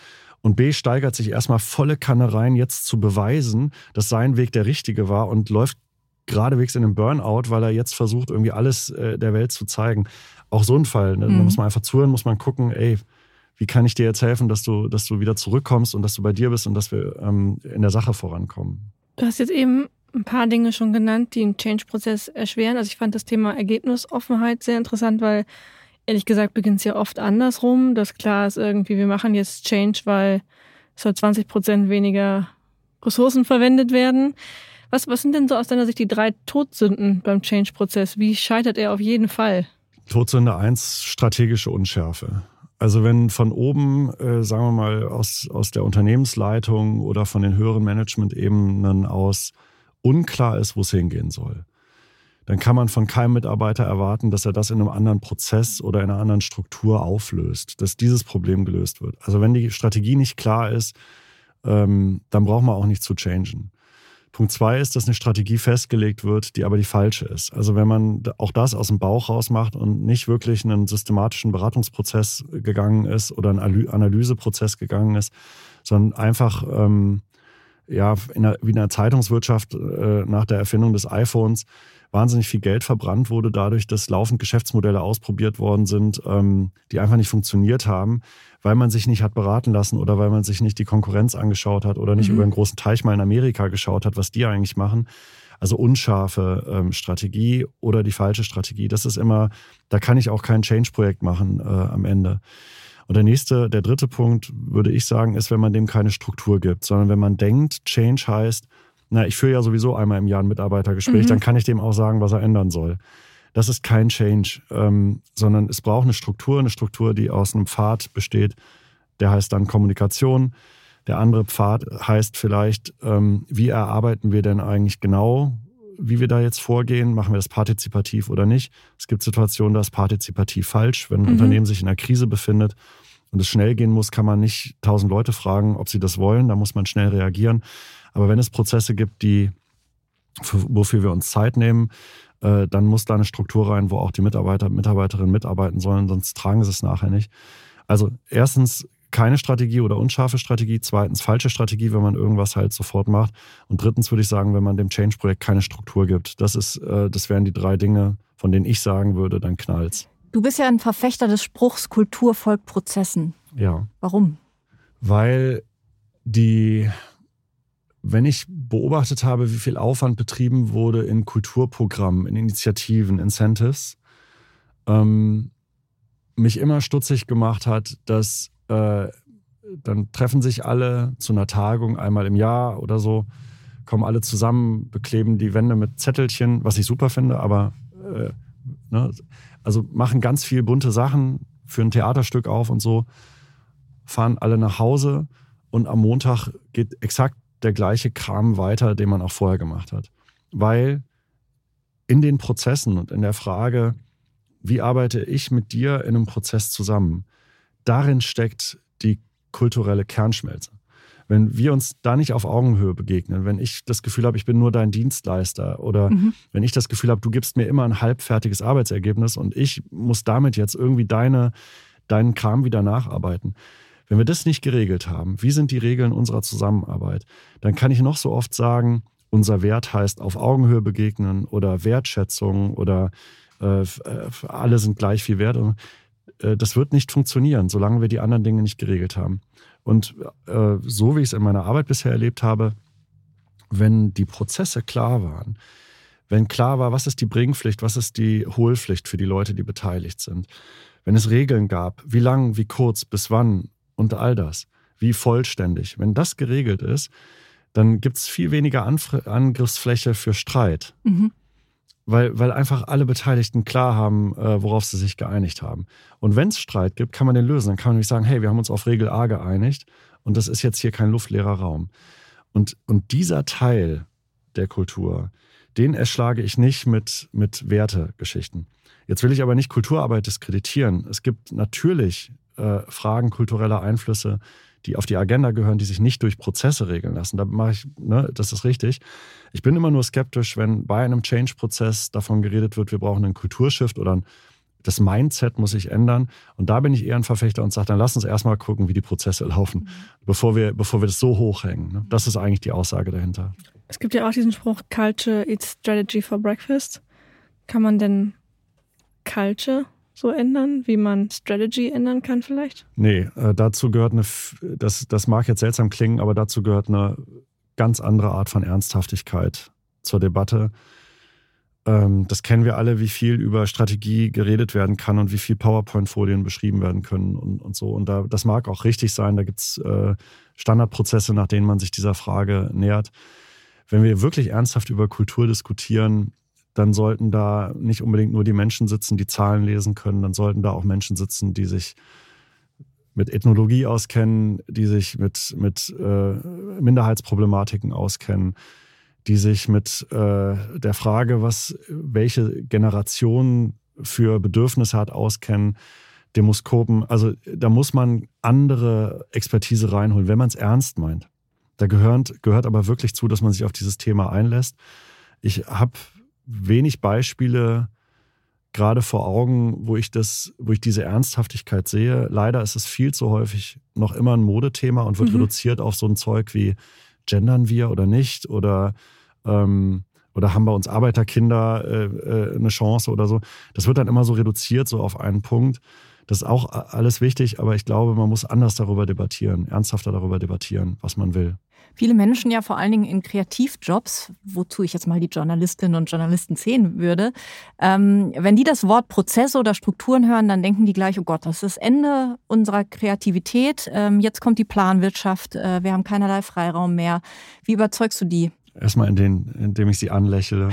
Und B steigert sich erstmal volle Kanne rein, jetzt zu beweisen, dass sein Weg der richtige war und läuft geradewegs in den Burnout, weil er jetzt versucht, irgendwie alles der Welt zu zeigen. Auch so ein Fall. Ne? Da muss man einfach zuhören, muss man gucken, wie kann ich dir jetzt helfen, dass du wieder zurückkommst und dass du bei dir bist und dass wir in der Sache vorankommen. Du hast jetzt eben ein paar Dinge schon genannt, die einen Change-Prozess erschweren. Also ich fand das Thema Ergebnisoffenheit sehr interessant, weil ehrlich gesagt beginnt es ja oft andersrum, dass klar ist irgendwie, wir machen jetzt Change, weil es soll 20% weniger Ressourcen verwendet werden. Was sind denn so aus deiner Sicht die 3 Todsünden beim Change-Prozess? Wie scheitert er auf jeden Fall? Todsünde 1, strategische Unschärfe. Also wenn von oben, sagen wir mal, aus der Unternehmensleitung oder von den höheren Management-Ebenen aus unklar ist, wo es hingehen soll, dann kann man von keinem Mitarbeiter erwarten, dass er das in einem anderen Prozess oder in einer anderen Struktur auflöst, dass dieses Problem gelöst wird. Also wenn die Strategie nicht klar ist, dann braucht man auch nicht zu changen. Punkt 2 ist, dass eine Strategie festgelegt wird, die aber die falsche ist. Also wenn man auch das aus dem Bauch raus macht und nicht wirklich einen systematischen Beratungsprozess gegangen ist oder einen Analyseprozess gegangen ist, sondern einfach wie in der Zeitungswirtschaft nach der Erfindung des iPhones wahnsinnig viel Geld verbrannt wurde dadurch, dass laufend Geschäftsmodelle ausprobiert worden sind, die einfach nicht funktioniert haben, weil man sich nicht hat beraten lassen oder weil man sich nicht die Konkurrenz angeschaut hat oder nicht über einen großen Teich mal in Amerika geschaut hat, was die eigentlich machen. Also unscharfe Strategie oder die falsche Strategie. Das ist immer, da kann ich auch kein Change-Projekt machen am Ende. Und der dritte Punkt, würde ich sagen, ist, wenn man dem keine Struktur gibt, sondern wenn man denkt, Change heißt, ich führe ja sowieso einmal im Jahr ein Mitarbeitergespräch, dann kann ich dem auch sagen, was er ändern soll. Das ist kein Change, sondern es braucht eine Struktur, die aus einem Pfad besteht. Der heißt dann Kommunikation. Der andere Pfad heißt vielleicht, wie erarbeiten wir denn eigentlich genau, wie wir da jetzt vorgehen? Machen wir das partizipativ oder nicht? Es gibt Situationen, da ist partizipativ falsch. Wenn ein Unternehmen sich in einer Krise befindet und es schnell gehen muss, kann man nicht 1000 Leute fragen, ob sie das wollen. Da muss man schnell reagieren. Aber wenn es Prozesse gibt, wofür wir uns Zeit nehmen, dann muss da eine Struktur rein, wo auch die Mitarbeiterinnen mitarbeiten sollen, sonst tragen sie es nachher nicht. Also erstens keine Strategie oder unscharfe Strategie, zweitens falsche Strategie, wenn man irgendwas halt sofort macht und drittens würde ich sagen, wenn man dem Change-Projekt keine Struktur gibt. Das wären die 3 Dinge, von denen ich sagen würde, dann knallt's. Du bist ja ein Verfechter des Spruchs, Kultur folgt Prozessen. Ja. Warum? Weil wenn ich beobachtet habe, wie viel Aufwand betrieben wurde in Kulturprogrammen, in Initiativen, Incentives, mich immer stutzig gemacht hat, dass dann treffen sich alle zu einer Tagung einmal im Jahr oder so, kommen alle zusammen, bekleben die Wände mit Zettelchen, was ich super finde, aber also machen ganz viel bunte Sachen, führen ein Theaterstück auf und so, fahren alle nach Hause und am Montag geht exakt der gleiche Kram weiter, den man auch vorher gemacht hat. Weil in den Prozessen und in der Frage, wie arbeite ich mit dir in einem Prozess zusammen, darin steckt die kulturelle Kernschmelze. Wenn wir uns da nicht auf Augenhöhe begegnen, wenn ich das Gefühl habe, ich bin nur dein Dienstleister oder wenn ich das Gefühl habe, du gibst mir immer ein halbfertiges Arbeitsergebnis und ich muss damit jetzt irgendwie deinen Kram wieder nacharbeiten. Wenn wir das nicht geregelt haben, wie sind die Regeln unserer Zusammenarbeit, dann kann ich noch so oft sagen, unser Wert heißt auf Augenhöhe begegnen oder Wertschätzung oder alle sind gleich viel wert. Das wird nicht funktionieren, solange wir die anderen Dinge nicht geregelt haben. Und so wie ich es in meiner Arbeit bisher erlebt habe, wenn die Prozesse klar waren, wenn klar war, was ist die Bringpflicht, was ist die Holpflicht für die Leute, die beteiligt sind, wenn es Regeln gab, wie lang, wie kurz, bis wann und all das, wie vollständig, wenn das geregelt ist, dann gibt es viel weniger Angriffsfläche für Streit. Weil einfach alle Beteiligten klar haben, worauf sie sich geeinigt haben. Und wenn es Streit gibt, kann man den lösen. Dann kann man nämlich sagen, hey, wir haben uns auf Regel A geeinigt und das ist jetzt hier kein luftleerer Raum. Und dieser Teil der Kultur, den erschlage ich nicht mit Wertegeschichten. Jetzt will ich aber nicht Kulturarbeit diskreditieren. Es gibt natürlich Fragen kultureller Einflüsse, die auf die Agenda gehören, die sich nicht durch Prozesse regeln lassen. Da mache ich, das ist richtig. Ich bin immer nur skeptisch, wenn bei einem Change-Prozess davon geredet wird, wir brauchen einen Kulturshift oder einen Das Mindset muss sich ändern. Und da bin ich eher ein Verfechter und sage, dann lass uns erstmal gucken, wie die Prozesse laufen, bevor wir das so hochhängen. Ne? Das ist eigentlich die Aussage dahinter. Es gibt ja auch diesen Spruch, Culture eats Strategy for Breakfast. Kann man denn Culture so ändern, wie man Strategy ändern kann vielleicht? Nee, dazu gehört das mag jetzt seltsam klingen, aber dazu gehört eine ganz andere Art von Ernsthaftigkeit zur Debatte. Das kennen wir alle, wie viel über Strategie geredet werden kann und wie viel PowerPoint-Folien beschrieben werden können und so. Und das mag auch richtig sein, da gibt es Standardprozesse, nach denen man sich dieser Frage nähert. Wenn wir wirklich ernsthaft über Kultur diskutieren, dann sollten da nicht unbedingt nur die Menschen sitzen, die Zahlen lesen können, dann sollten da auch Menschen sitzen, die sich mit Ethnologie auskennen, die sich mit Minderheitsproblematiken auskennen, die sich mit der Frage, welche Generation für Bedürfnisse hat, auskennen, Demoskopen. Also da muss man andere Expertise reinholen, wenn man es ernst meint. Da gehört aber wirklich zu, dass man sich auf dieses Thema einlässt. Ich habe wenig Beispiele gerade vor Augen, wo ich diese Ernsthaftigkeit sehe. Leider ist es viel zu häufig noch immer ein Modethema und wird reduziert auf so ein Zeug wie gendern wir oder nicht oder haben bei uns Arbeiterkinder eine Chance oder so. Das wird dann immer so reduziert, so auf einen Punkt. Das ist auch alles wichtig, aber ich glaube, man muss anders darüber debattieren, ernsthafter darüber debattieren, was man will. Viele Menschen ja vor allen Dingen in Kreativjobs, wozu ich jetzt mal die Journalistinnen und Journalisten zählen würde, wenn die das Wort Prozesse oder Strukturen hören, dann denken die gleich, oh Gott, das ist das Ende unserer Kreativität, jetzt kommt die Planwirtschaft, wir haben keinerlei Freiraum mehr. Wie überzeugst du die? Erstmal indem ich sie anlächle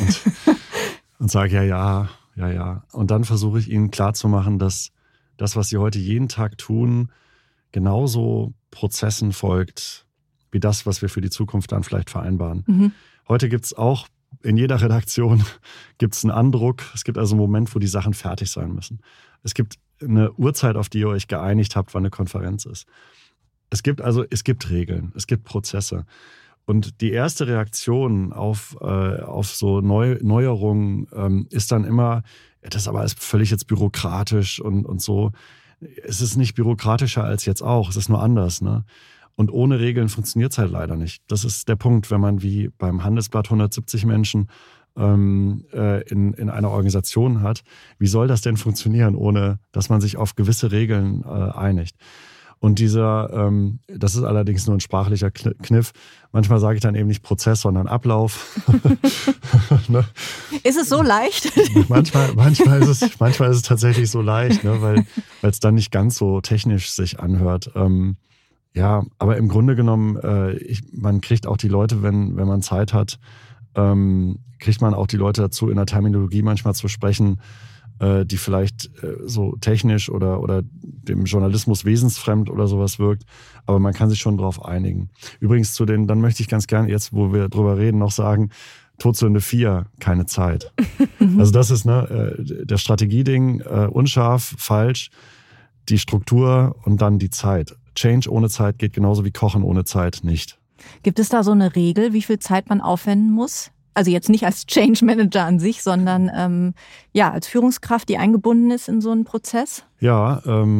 und sage, ja. Und dann versuche ich ihnen klarzumachen, dass das, was sie heute jeden Tag tun, genauso Prozessen folgt, wie das, was wir für die Zukunft dann vielleicht vereinbaren. Heute gibt es auch in jeder Redaktion gibt's einen Andruck. Es gibt also einen Moment, wo die Sachen fertig sein müssen. Es gibt eine Uhrzeit, auf die ihr euch geeinigt habt, wann eine Konferenz ist. Es gibt Regeln, es gibt Prozesse. Und die erste Reaktion auf so Neuerungen ist dann immer, das aber ist völlig jetzt bürokratisch und so. Es ist nicht bürokratischer als jetzt auch, es ist nur anders, ne? Und ohne Regeln funktioniert es halt leider nicht. Das ist der Punkt, wenn man wie beim Handelsblatt 170 Menschen in einer Organisation hat. Wie soll das denn funktionieren, ohne dass man sich auf gewisse Regeln einigt? Und das ist allerdings nur ein sprachlicher Kniff. Manchmal sage ich dann eben nicht Prozess, sondern Ablauf. Ne? Ist es so leicht? Manchmal ist es tatsächlich so leicht, ne? Weil es dann nicht ganz so technisch sich anhört. Ja, aber im Grunde genommen, man kriegt auch die Leute, wenn man Zeit hat, kriegt man auch die Leute dazu, in der Terminologie manchmal zu sprechen, die vielleicht so technisch oder dem Journalismus wesensfremd oder sowas wirkt. Aber man kann sich schon drauf einigen. Übrigens dann möchte ich ganz gerne jetzt, wo wir drüber reden, noch sagen, Todsünde 4, keine Zeit. Also das ist der Strategieding, unscharf, falsch, die Struktur und dann die Zeit. Change ohne Zeit geht genauso wie Kochen ohne Zeit nicht. Gibt es da so eine Regel, wie viel Zeit man aufwenden muss? Also jetzt nicht als Change Manager an sich, sondern als Führungskraft, die eingebunden ist in so einen Prozess? Ja,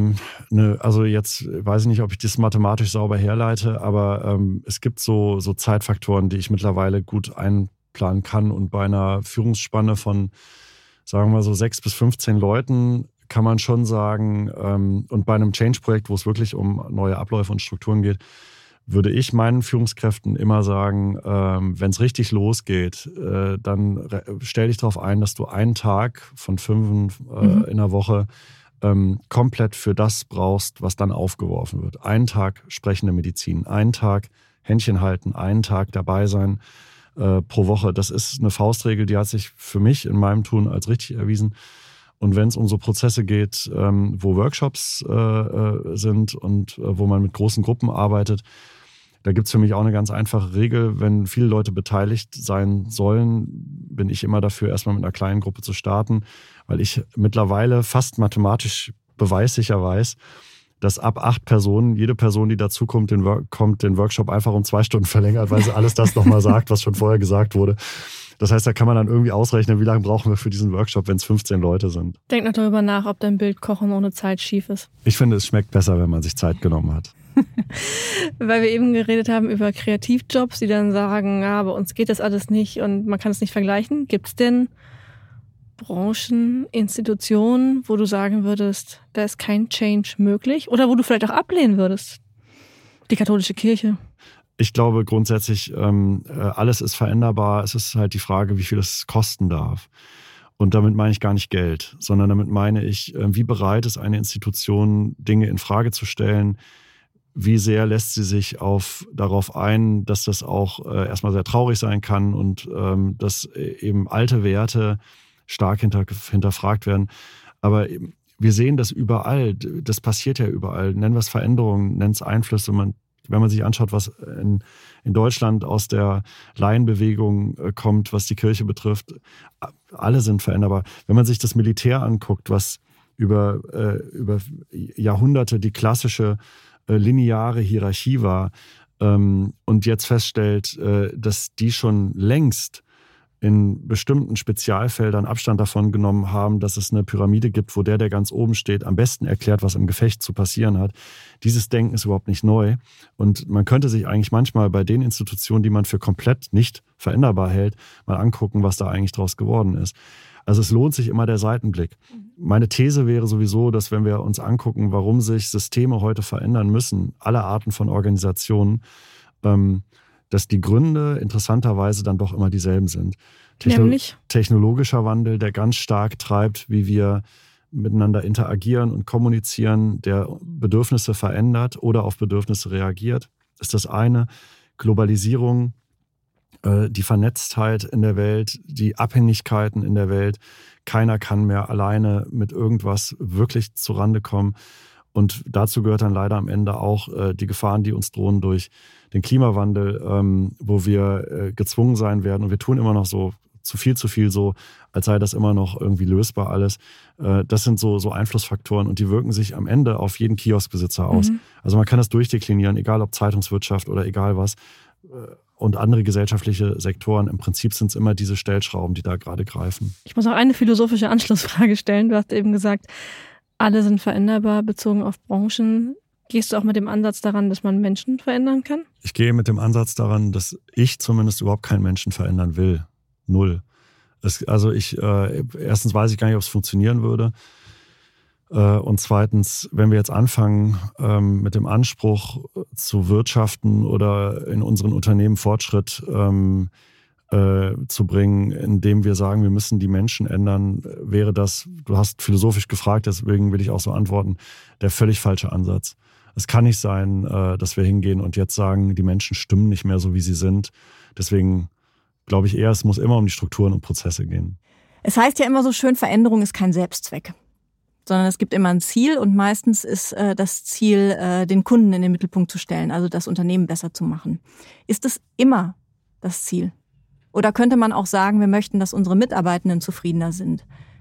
also jetzt weiß ich nicht, ob ich das mathematisch sauber herleite, aber es gibt so Zeitfaktoren, die ich mittlerweile gut einplanen kann. Und bei einer Führungsspanne von, sagen wir mal so 6 bis 15 Leuten kann man schon sagen, und bei einem Change-Projekt, wo es wirklich um neue Abläufe und Strukturen geht, würde ich meinen Führungskräften immer sagen, wenn es richtig losgeht, dann stell dich darauf ein, dass du einen Tag von 5 in der Woche komplett für das brauchst, was dann aufgeworfen wird. Einen Tag sprechende Medizin, einen Tag Händchen halten, einen Tag dabei sein pro Woche. Das ist eine Faustregel, die hat sich für mich in meinem Tun als richtig erwiesen. Und wenn es um so Prozesse geht, wo Workshops sind und wo man mit großen Gruppen arbeitet, da gibt es für mich auch eine ganz einfache Regel. Wenn viele Leute beteiligt sein sollen, bin ich immer dafür, erstmal mit einer kleinen Gruppe zu starten, weil ich mittlerweile fast mathematisch beweissicher weiß, dass ab 8 Personen, jede Person, die dazukommt, den Workshop einfach um 2 Stunden verlängert, weil sie alles das nochmal sagt, was schon vorher gesagt wurde. Das heißt, da kann man dann irgendwie ausrechnen, wie lange brauchen wir für diesen Workshop, wenn es 15 Leute sind. Denk noch darüber nach, ob dein Bild Kochen ohne Zeit schief ist. Ich finde, es schmeckt besser, wenn man sich Zeit genommen hat. Weil wir eben geredet haben über Kreativjobs, die dann sagen, ja, bei uns geht das alles nicht und man kann es nicht vergleichen. Gibt es denn Branchen, Institutionen, wo du sagen würdest, da ist kein Change möglich? Oder wo du vielleicht auch ablehnen würdest? Die katholische Kirche. Ich glaube grundsätzlich, alles ist veränderbar. Es ist halt die Frage, wie viel es kosten darf. Und damit meine ich gar nicht Geld, sondern damit meine ich, wie bereit ist eine Institution, Dinge in Frage zu stellen, wie sehr lässt sie sich darauf ein, dass das auch erstmal sehr traurig sein kann und dass eben alte Werte stark hinterfragt werden. Aber wir sehen das überall, das passiert ja überall. Nennen wir es Veränderungen, nennen es Einflüsse. Wenn man sich anschaut, was in Deutschland aus der Laienbewegung kommt, was die Kirche betrifft, alle sind veränderbar. Wenn man sich das Militär anguckt, was über Jahrhunderte die klassische lineare Hierarchie war und jetzt feststellt, dass die schon längst in bestimmten Spezialfeldern Abstand davon genommen haben, dass es eine Pyramide gibt, wo der ganz oben steht, am besten erklärt, was im Gefecht zu passieren hat. Dieses Denken ist überhaupt nicht neu. Und man könnte sich eigentlich manchmal bei den Institutionen, die man für komplett nicht veränderbar hält, mal angucken, was da eigentlich draus geworden ist. Also es lohnt sich immer der Seitenblick. Meine These wäre sowieso, dass wenn wir uns angucken, warum sich Systeme heute verändern müssen, alle Arten von Organisationen, dass die Gründe interessanterweise dann doch immer dieselben sind. Nämlich? Technologischer Wandel, der ganz stark treibt, wie wir miteinander interagieren und kommunizieren, der Bedürfnisse verändert oder auf Bedürfnisse reagiert, ist das eine. Globalisierung, die Vernetztheit in der Welt, die Abhängigkeiten in der Welt. Keiner kann mehr alleine mit irgendwas wirklich zurande kommen. Und dazu gehört dann leider am Ende auch die Gefahren, die uns drohen durch den Klimawandel, wo wir gezwungen sein werden. Und wir tun immer noch so zu viel so, als sei das immer noch irgendwie lösbar alles. Das sind so Einflussfaktoren und die wirken sich am Ende auf jeden Kioskbesitzer aus. Also man kann das durchdeklinieren, egal ob Zeitungswirtschaft oder egal was. Und andere gesellschaftliche Sektoren. Im Prinzip sind es immer diese Stellschrauben, die da gerade greifen. Ich muss auch eine philosophische Anschlussfrage stellen. Du hast eben gesagt, alle sind veränderbar bezogen auf Branchen. Gehst du auch mit dem Ansatz daran, dass man Menschen verändern kann? Ich gehe mit dem Ansatz daran, dass ich zumindest überhaupt keinen Menschen verändern will. Null. Erstens weiß ich gar nicht, ob es funktionieren würde. Und zweitens, wenn wir jetzt anfangen, mit dem Anspruch zu wirtschaften oder in unseren Unternehmen Fortschritt zu bringen, indem wir sagen, wir müssen die Menschen ändern, wäre das, du hast philosophisch gefragt, deswegen will ich auch so antworten, der völlig falsche Ansatz. Es kann nicht sein, dass wir hingehen und jetzt sagen, die Menschen stimmen nicht mehr so, wie sie sind. Deswegen glaube ich eher, es muss immer um die Strukturen und Prozesse gehen. Es heißt ja immer so schön, Veränderung ist kein Selbstzweck, sondern es gibt immer ein Ziel und meistens ist das Ziel, den Kunden in den Mittelpunkt zu stellen, also das Unternehmen besser zu machen. Ist es immer das Ziel? Oder könnte man auch sagen, wir möchten, dass unsere Mitarbeitenden zufriedener sind?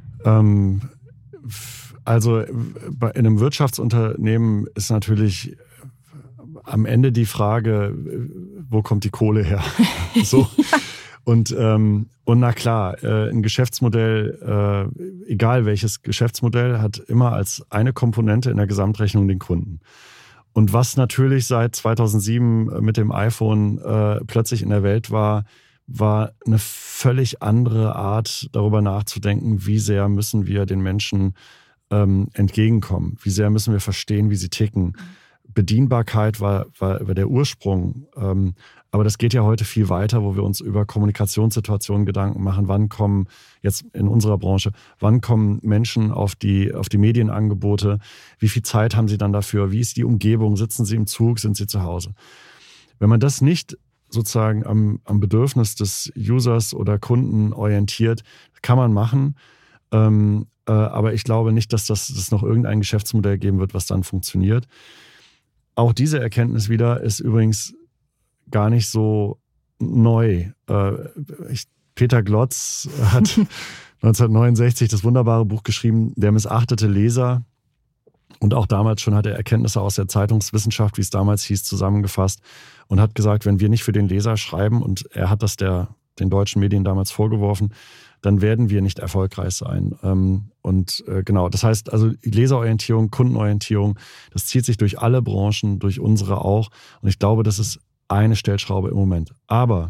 Also in einem Wirtschaftsunternehmen ist natürlich am Ende die Frage, wo kommt die Kohle her? So. Und na klar, ein Geschäftsmodell, egal welches Geschäftsmodell, hat immer als eine Komponente in der Gesamtrechnung den Kunden. Und was natürlich seit 2007 mit dem iPhone plötzlich in der Welt war eine völlig andere Art, darüber nachzudenken, wie sehr müssen wir den Menschen entgegenkommen, wie sehr müssen wir verstehen, wie sie ticken. Bedienbarkeit war der Ursprung, aber das geht ja heute viel weiter, wo wir uns über Kommunikationssituationen Gedanken machen. Wann kommen jetzt in unserer Branche, wann kommen Menschen auf die Medienangebote? Wie viel Zeit haben sie dann dafür? Wie ist die Umgebung? Sitzen sie im Zug? Sind sie zu Hause? Wenn man das nicht sozusagen am Bedürfnis des Users oder Kunden orientiert, kann man machen. Aber ich glaube nicht, dass das noch irgendein Geschäftsmodell geben wird, was dann funktioniert. Auch diese Erkenntnis wieder ist übrigens gar nicht so neu. Peter Glotz hat 1969 das wunderbare Buch geschrieben, Der missachtete Leser. Und auch damals schon hat er Erkenntnisse aus der Zeitungswissenschaft, wie es damals hieß, zusammengefasst und hat gesagt, wenn wir nicht für den Leser schreiben, und er hat das der den deutschen Medien damals vorgeworfen, dann werden wir nicht erfolgreich sein. Genau, das heißt also Leserorientierung, Kundenorientierung, das zieht sich durch alle Branchen, durch unsere auch. Und ich glaube, das ist eine Stellschraube im Moment. Aber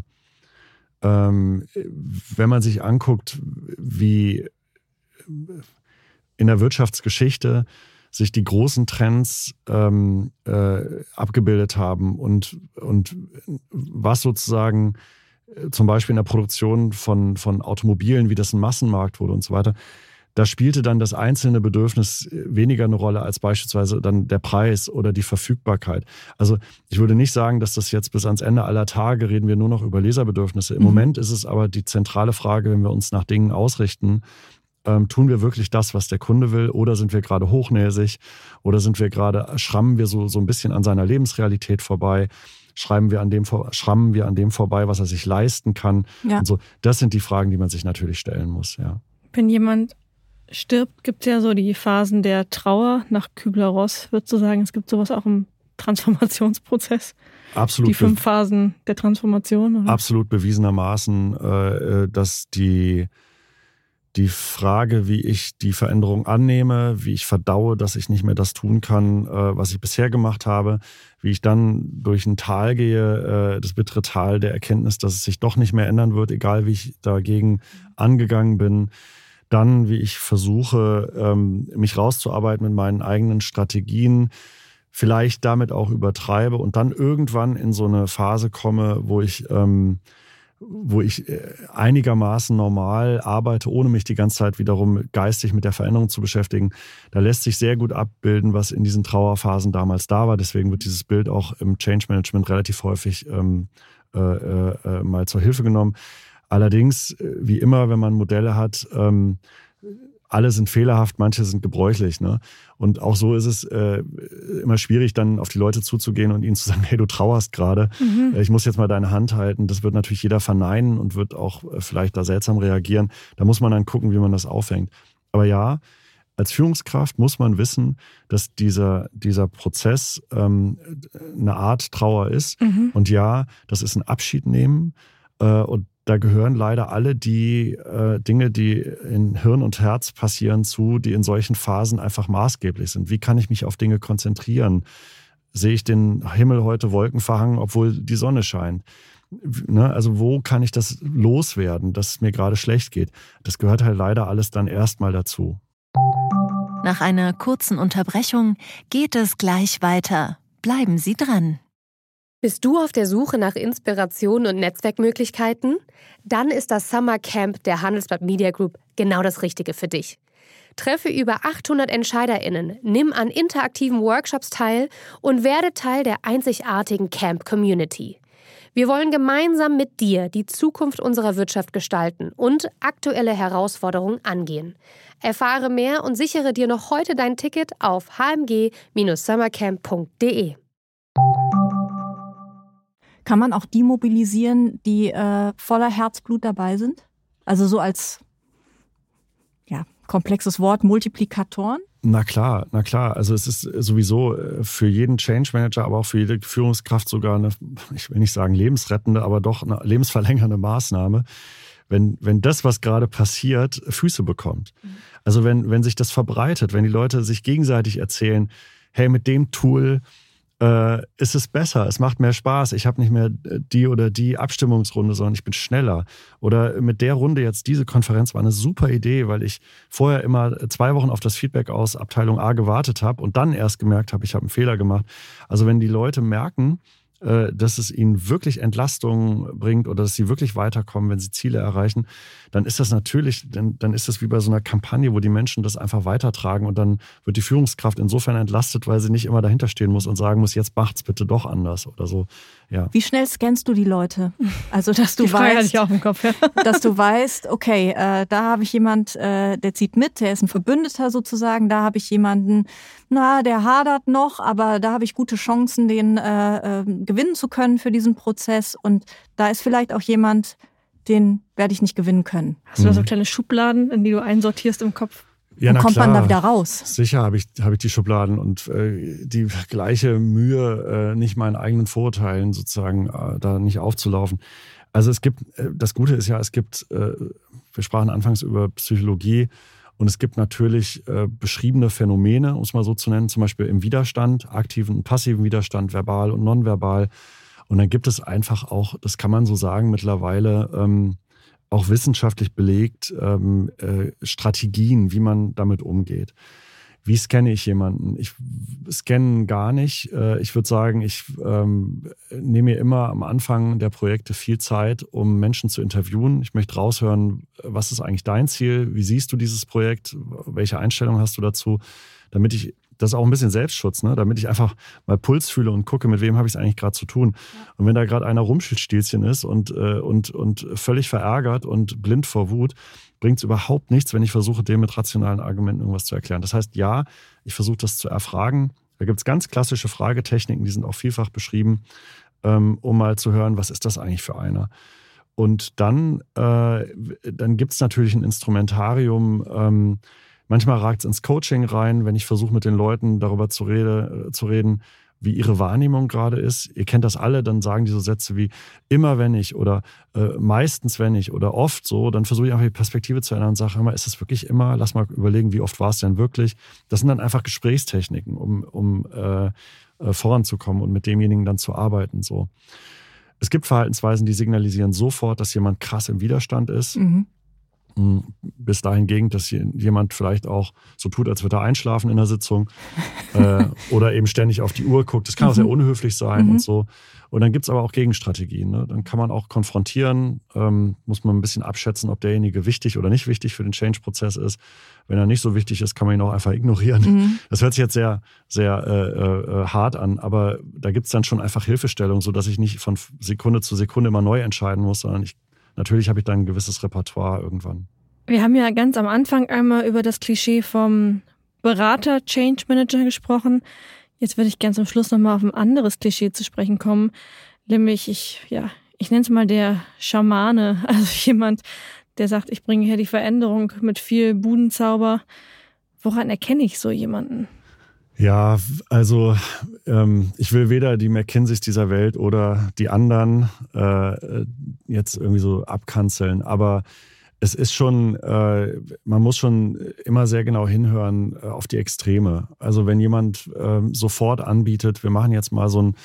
wenn man sich anguckt, wie in der Wirtschaftsgeschichte sich die großen Trends abgebildet haben und was sozusagen zum Beispiel in der Produktion von Automobilen, wie das ein Massenmarkt wurde und so weiter, da spielte dann das einzelne Bedürfnis weniger eine Rolle als beispielsweise dann der Preis oder die Verfügbarkeit. Also ich würde nicht sagen, dass das jetzt bis ans Ende aller Tage reden wir nur noch über Leserbedürfnisse. Im Moment ist es aber die zentrale Frage, wenn wir uns nach Dingen ausrichten, tun wir wirklich das, was der Kunde will, oder sind wir gerade hochnäsig oder schrammen wir so ein bisschen an seiner Lebensrealität vorbei, schrammen wir an dem vorbei, was er sich leisten kann. Ja. Und so. Das sind die Fragen, die man sich natürlich stellen muss. Ja. Wenn jemand stirbt, gibt es ja so die Phasen der Trauer. Nach Kübler-Ross würdest du sagen, es gibt sowas auch im Transformationsprozess? Absolut. Die 5 Phasen der Transformation? Oder? Absolut bewiesenermaßen, dass die Frage, wie ich die Veränderung annehme, wie ich verdaue, dass ich nicht mehr das tun kann, was ich bisher gemacht habe, wie ich dann durch ein Tal gehe, das bittere Tal der Erkenntnis, dass es sich doch nicht mehr ändern wird, egal wie ich dagegen angegangen bin. Dann, wie ich versuche, mich rauszuarbeiten mit meinen eigenen Strategien, vielleicht damit auch übertreibe und dann irgendwann in so eine Phase komme, wo ich einigermaßen normal arbeite, ohne mich die ganze Zeit wiederum geistig mit der Veränderung zu beschäftigen. Da lässt sich sehr gut abbilden, was in diesen Trauerphasen damals da war. Deswegen wird dieses Bild auch im Change Management relativ häufig mal zur Hilfe genommen. Allerdings, wie immer, wenn man Modelle hat, alle sind fehlerhaft, manche sind gebräuchlich. Ne? Und auch so ist es immer schwierig, dann auf die Leute zuzugehen und ihnen zu sagen, hey, du trauerst gerade, ich muss jetzt mal deine Hand halten. Das wird natürlich jeder verneinen und wird auch vielleicht da seltsam reagieren. Da muss man dann gucken, wie man das auffängt. Aber ja, als Führungskraft muss man wissen, dass dieser Prozess eine Art Trauer ist. Und ja, das ist ein Abschied nehmen und da gehören leider alle die Dinge, die in Hirn und Herz passieren, zu, die in solchen Phasen einfach maßgeblich sind. Wie kann ich mich auf Dinge konzentrieren? Sehe ich den Himmel heute wolkenverhangen, obwohl die Sonne scheint? Ne? Also wo kann ich das loswerden, dass es mir gerade schlecht geht? Das gehört halt leider alles dann erstmal dazu. Nach einer kurzen Unterbrechung geht es gleich weiter. Bleiben Sie dran. Bist du auf der Suche nach Inspiration und Netzwerkmöglichkeiten? Dann ist das Summer Camp der Handelsblatt Media Group genau das Richtige für dich. Treffe über 800 EntscheiderInnen, nimm an interaktiven Workshops teil und werde Teil der einzigartigen Camp-Community. Wir wollen gemeinsam mit dir die Zukunft unserer Wirtschaft gestalten und aktuelle Herausforderungen angehen. Erfahre mehr und sichere dir noch heute dein Ticket auf hmg-summercamp.de. Kann man auch die mobilisieren, die voller Herzblut dabei sind? Also so als komplexes Wort, Multiplikatoren? Na klar. Also es ist sowieso für jeden Change Manager, aber auch für jede Führungskraft sogar eine, ich will nicht sagen lebensrettende, aber doch eine lebensverlängernde Maßnahme, wenn das, was gerade passiert, Füße bekommt. Also wenn sich das verbreitet, wenn die Leute sich gegenseitig erzählen, hey, mit dem Tool ist es besser, es macht mehr Spaß, ich habe nicht mehr die oder die Abstimmungsrunde, sondern ich bin schneller. Oder mit der Runde jetzt, diese Konferenz war eine super Idee, weil ich vorher immer 2 Wochen auf das Feedback aus Abteilung A gewartet habe und dann erst gemerkt habe, ich habe einen Fehler gemacht. Also wenn die Leute merken, dass es ihnen wirklich Entlastung bringt oder dass sie wirklich weiterkommen, wenn sie Ziele erreichen, dann ist das natürlich, dann ist das wie bei so einer Kampagne, wo die Menschen das einfach weitertragen und dann wird die Führungskraft insofern entlastet, weil sie nicht immer dahinter stehen muss und sagen muss, jetzt macht's bitte doch anders oder so. Ja. Wie schnell scannst du die Leute? Also, dass du dass du weißt, okay, da habe ich jemand, der zieht mit, der ist ein Verbündeter sozusagen, da habe ich jemanden, der hadert noch, aber da habe ich gute Chancen, den gewinnen zu können für diesen Prozess und da ist vielleicht auch jemand, den werde ich nicht gewinnen können. Hast du da so kleine Schubladen, in die du einsortierst im Kopf? Ja, und kommt man da wieder raus? Sicher habe ich die Schubladen und die gleiche Mühe, nicht meinen eigenen Vorurteilen sozusagen da nicht aufzulaufen. Also das Gute ist ja, wir sprachen anfangs über Psychologie und es gibt natürlich beschriebene Phänomene, um es mal so zu nennen, zum Beispiel im Widerstand, aktiven und passiven Widerstand, verbal und nonverbal. Und dann gibt es einfach auch, das kann man so sagen, mittlerweile auch wissenschaftlich belegt, Strategien, wie man damit umgeht. Wie scanne ich jemanden? Ich scanne gar nicht. Ich würde sagen, ich nehme mir immer am Anfang der Projekte viel Zeit, um Menschen zu interviewen. Ich möchte raushören, was ist eigentlich dein Ziel? Wie siehst du dieses Projekt? Welche Einstellung hast du dazu? Das ist auch ein bisschen Selbstschutz, ne? Damit ich einfach mal Puls fühle und gucke, mit wem habe ich es eigentlich gerade zu tun. Ja. Und wenn da gerade einer Rumstilzchen ist und völlig verärgert und blind vor Wut, bringt es überhaupt nichts, wenn ich versuche, dem mit rationalen Argumenten irgendwas zu erklären. Das heißt, ja, ich versuche das zu erfragen. Da gibt es ganz klassische Fragetechniken, die sind auch vielfach beschrieben, um mal zu hören, was ist das eigentlich für einer? Und dann gibt es natürlich ein Instrumentarium. Manchmal ragt es ins Coaching rein, wenn ich versuche, mit den Leuten darüber zu reden, wie ihre Wahrnehmung gerade ist. Ihr kennt das alle, dann sagen die so Sätze wie immer wenn ich oder meistens wenn ich oder oft so. Dann versuche ich einfach die Perspektive zu ändern und sage immer, ist es wirklich immer? Lass mal überlegen, wie oft war es denn wirklich? Das sind dann einfach Gesprächstechniken, um voranzukommen und mit demjenigen dann zu arbeiten. So. Es gibt Verhaltensweisen, die signalisieren sofort, dass jemand krass im Widerstand ist. Mhm. Bis dahingehend, dass jemand vielleicht auch so tut, als würde er einschlafen in der Sitzung oder eben ständig auf die Uhr guckt. Das kann auch sehr unhöflich sein und so. Und dann gibt es aber auch Gegenstrategien. Ne? Dann kann man auch konfrontieren, muss man ein bisschen abschätzen, ob derjenige wichtig oder nicht wichtig für den Change-Prozess ist. Wenn er nicht so wichtig ist, kann man ihn auch einfach ignorieren. Das hört sich jetzt sehr, sehr hart an, aber da gibt es dann schon einfach Hilfestellung, sodass ich nicht von Sekunde zu Sekunde immer neu entscheiden muss, sondern natürlich habe ich dann ein gewisses Repertoire irgendwann. Wir haben ja ganz am Anfang einmal über das Klischee vom Berater, Change Manager gesprochen. Jetzt würde ich gerne zum Schluss nochmal auf ein anderes Klischee zu sprechen kommen. Nämlich, ich nenne es mal der Schamane. Also jemand, der sagt, ich bringe hier die Veränderung mit viel Budenzauber. Woran erkenne ich so jemanden? Ja, also ich will weder die McKinseys dieser Welt oder die anderen jetzt irgendwie so abkanzeln, aber es ist schon, man muss schon immer sehr genau hinhören auf die Extreme. Also wenn jemand sofort anbietet, wir machen jetzt mal so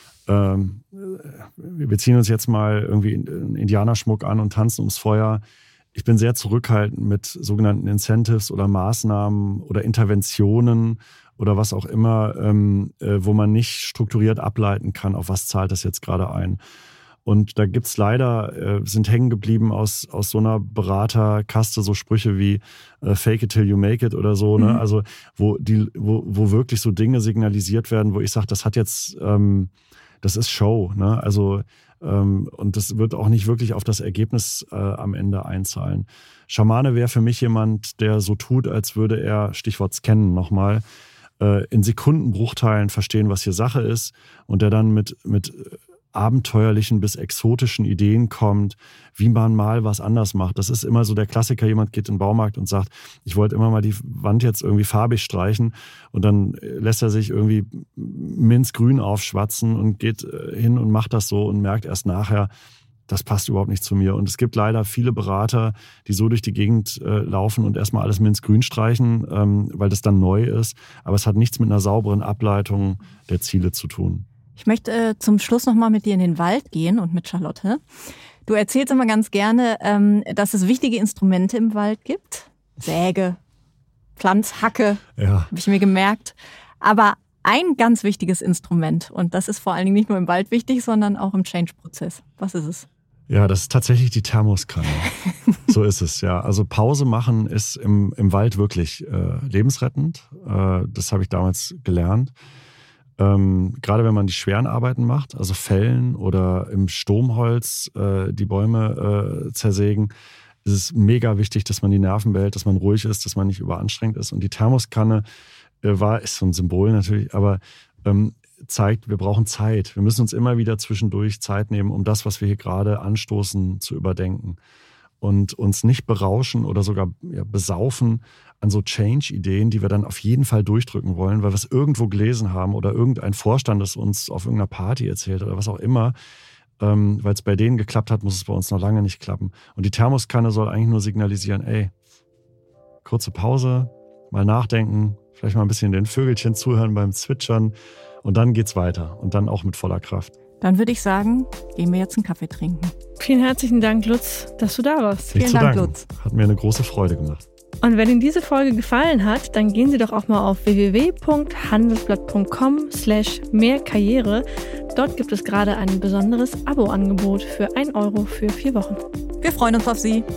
wir ziehen uns jetzt mal irgendwie einen Indianerschmuck an und tanzen ums Feuer. Ich bin sehr zurückhaltend mit sogenannten Incentives oder Maßnahmen oder Interventionen oder was auch immer, wo man nicht strukturiert ableiten kann, auf was zahlt das jetzt gerade ein. Und da gibt's leider, sind hängen geblieben aus so einer Beraterkaste so Sprüche wie fake it till you make it oder so, ne? Also wo wirklich so Dinge signalisiert werden, wo ich sage, das hat jetzt, das ist Show, ne? Also und das wird auch nicht wirklich auf das Ergebnis am Ende einzahlen. Schamane wäre für mich jemand, der so tut, als würde er, Stichwort scannen nochmal, in Sekundenbruchteilen verstehen, was hier Sache ist und der dann mit abenteuerlichen bis exotischen Ideen kommt, wie man mal was anders macht. Das ist immer so der Klassiker, jemand geht in den Baumarkt und sagt, ich wollte immer mal die Wand jetzt irgendwie farbig streichen und dann lässt er sich irgendwie minzgrün aufschwatzen und geht hin und macht das so und merkt erst nachher, das passt überhaupt nicht zu mir. Und es gibt leider viele Berater, die so durch die Gegend laufen und erstmal alles minzgrün streichen, weil das dann neu ist. Aber es hat nichts mit einer sauberen Ableitung der Ziele zu tun. Ich möchte zum Schluss nochmal mit dir in den Wald gehen und mit Charlotte. Du erzählst immer ganz gerne, dass es wichtige Instrumente im Wald gibt. Säge, Pflanzhacke, habe ich mir gemerkt. Aber ein ganz wichtiges Instrument, und das ist vor allen Dingen nicht nur im Wald wichtig, sondern auch im Change-Prozess. Was ist es? Ja, das ist tatsächlich die Thermoskanne. So ist es, ja. Also Pause machen ist im Wald wirklich lebensrettend. Das habe ich damals gelernt. Gerade wenn man die schweren Arbeiten macht, also fällen oder im Sturmholz die Bäume zersägen, ist es mega wichtig, dass man die Nerven behält, dass man ruhig ist, dass man nicht überanstrengt ist. Und die Thermoskanne ist so ein Symbol natürlich, aber zeigt, wir brauchen Zeit. Wir müssen uns immer wieder zwischendurch Zeit nehmen, um das, was wir hier gerade anstoßen, zu überdenken. Und uns nicht berauschen oder sogar besaufen an so Change-Ideen, die wir dann auf jeden Fall durchdrücken wollen, weil wir es irgendwo gelesen haben oder irgendein Vorstand es uns auf irgendeiner Party erzählt oder was auch immer. weil es bei denen geklappt hat, muss es bei uns noch lange nicht klappen. Und die Thermoskanne soll eigentlich nur signalisieren, ey, kurze Pause, mal nachdenken, vielleicht mal ein bisschen den Vögelchen zuhören beim Zwitschern und dann geht's weiter und dann auch mit voller Kraft. Dann würde ich sagen, gehen wir jetzt einen Kaffee trinken. Vielen herzlichen Dank, Lutz, dass du da warst. Vielen Dank, Lutz. Hat mir eine große Freude gemacht. Und wenn Ihnen diese Folge gefallen hat, dann gehen Sie doch auch mal auf www.handelsblatt.com/mehrkarriere. Dort gibt es gerade ein besonderes Abo-Angebot für 1 € für 4 Wochen. Wir freuen uns auf Sie.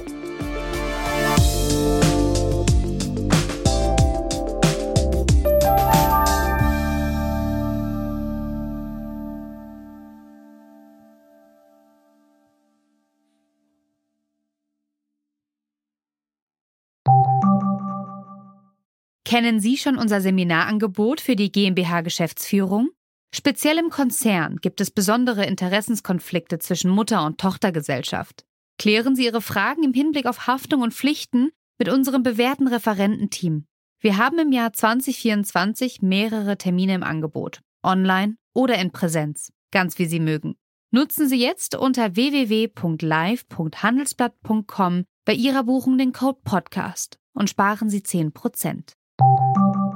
Kennen Sie schon unser Seminarangebot für die GmbH-Geschäftsführung? Speziell im Konzern gibt es besondere Interessenskonflikte zwischen Mutter- und Tochtergesellschaft. Klären Sie Ihre Fragen im Hinblick auf Haftung und Pflichten mit unserem bewährten Referententeam. Wir haben im Jahr 2024 mehrere Termine im Angebot, online oder in Präsenz, ganz wie Sie mögen. Nutzen Sie jetzt unter www.live.handelsblatt.com bei Ihrer Buchung den Code PODCAST und sparen Sie 10%.